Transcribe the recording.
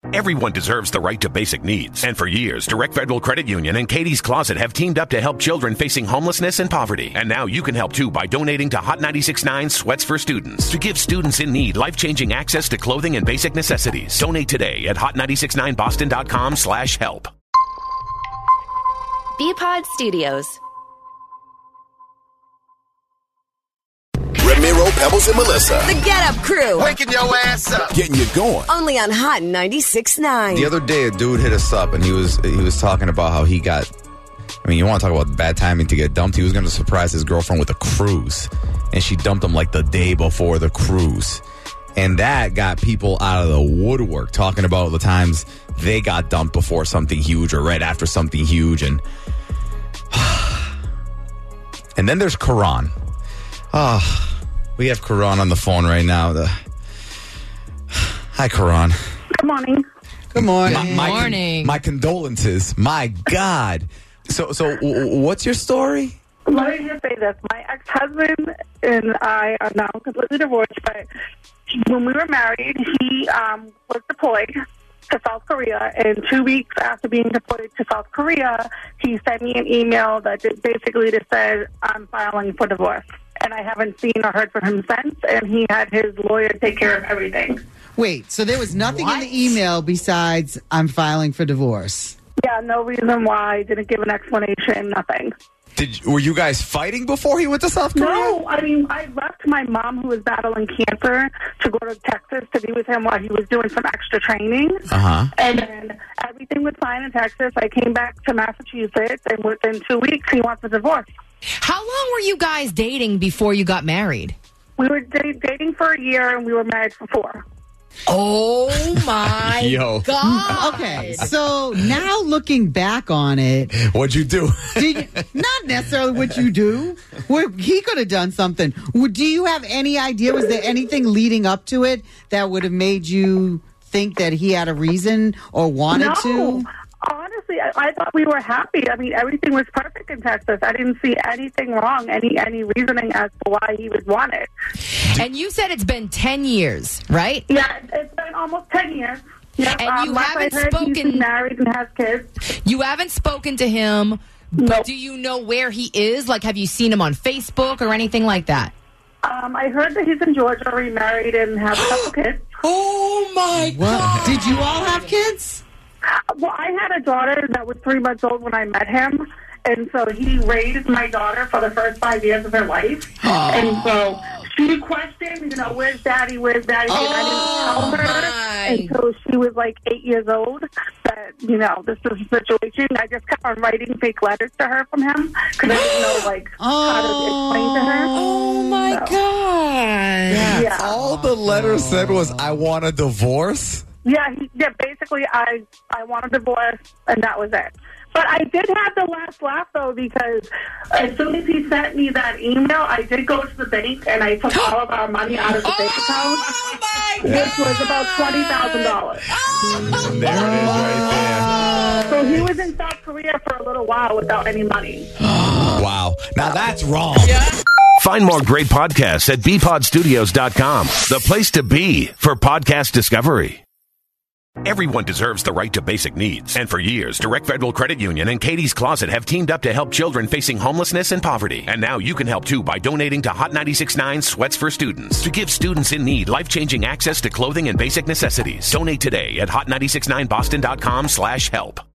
Everyone deserves the right to basic needs. And for years, Direct Federal Credit Union and Katie's Closet have teamed up to help children facing homelessness and poverty. And now you can help too by donating to Hot 96.9 Sweats for Students to give students in need life-changing access to clothing and basic necessities. Donate today at hot969boston.com/help. BPod Studios. Ramiro, Pebbles, and Melissa. The Get Up Crew. Waking your ass up. Getting you going. Only on Hot 96.9. The other day, a dude hit us up, and he was talking about how he got, you want to talk about bad timing to get dumped? He was going to surprise his girlfriend with a cruise, and she dumped him like the day before the cruise. And that got people out of the woodwork, talking about the times they got dumped before something huge or right after something huge. And then there's Karan. We have Karan on the phone right now. Hi, Karan. Good morning. Good morning. Morning. My condolences. My God. So what's your story? Let me just say this. My ex-husband and I are now completely divorced, but when we were married, he was deployed to South Korea, and 2 weeks after being deployed to South Korea, he sent me an email that basically just said, I'm filing for divorce. And I haven't seen or heard from him since, and he had his lawyer take care of everything. Wait, so there was nothing in the email besides, I'm filing for divorce? Yeah, no reason why, didn't give an explanation, nothing. Were you guys fighting before he went to South Korea? No, I left my mom, who was battling cancer, to go to Texas to be with him while he was doing some extra training. And then everything was fine in Texas. I came back to Massachusetts, and within 2 weeks, he wants a divorce. How long were you guys dating before you got married? We were dating for a year, and we were married for 4. Oh, my God. Okay, so now looking back on it. What'd you do? Not necessarily what you do. He could have done something. Do you have any idea? Was there anything leading up to it that would have made you think that he had a reason or wanted to? Honestly, I thought we were happy. Everything was perfect in Texas. I didn't see anything wrong, any reasoning as to why he would want it. And you said it's been 10 years, right? Yeah, it's been almost 10 years. Yep. And you haven't spoken. He's married and has kids. You haven't spoken to him, but Nope. do you know where he is? Like, have you seen him on Facebook or anything like that? I heard that he's in Georgia, remarried, and has a couple kids. Oh, my God. Did you all have kids? Well, I had a daughter that was 3 months old when I met him, and so he raised my daughter for the first 5 years of her life. And so she questioned, where's Daddy, where's Daddy? And I didn't tell her until she was like 8 years old that, this is a situation. I just kept on writing fake letters to her from him because I didn't know, how to explain to her. Oh, my God. Yeah. All the letter said was, I want a divorce? Yeah, basically, I want a divorce, and that was it. But I did have the last laugh, though, because as soon as he sent me that email, I did go to the bank, and I took all of our money out of the bank account, which was about $20,000. There it is right So he was in South Korea for a little while without any money. there. Wow. Now that's wrong. Find more great podcasts at bpodstudios.com, the place to be for podcast discovery. Everyone deserves the right to basic needs. And for years, Direct Federal Credit Union and Katie's Closet have teamed up to help children facing homelessness and poverty. And now you can help too by donating to Hot 96.9 Sweats for Students to give students in need life-changing access to clothing and basic necessities. Donate today at hot969boston.com/help.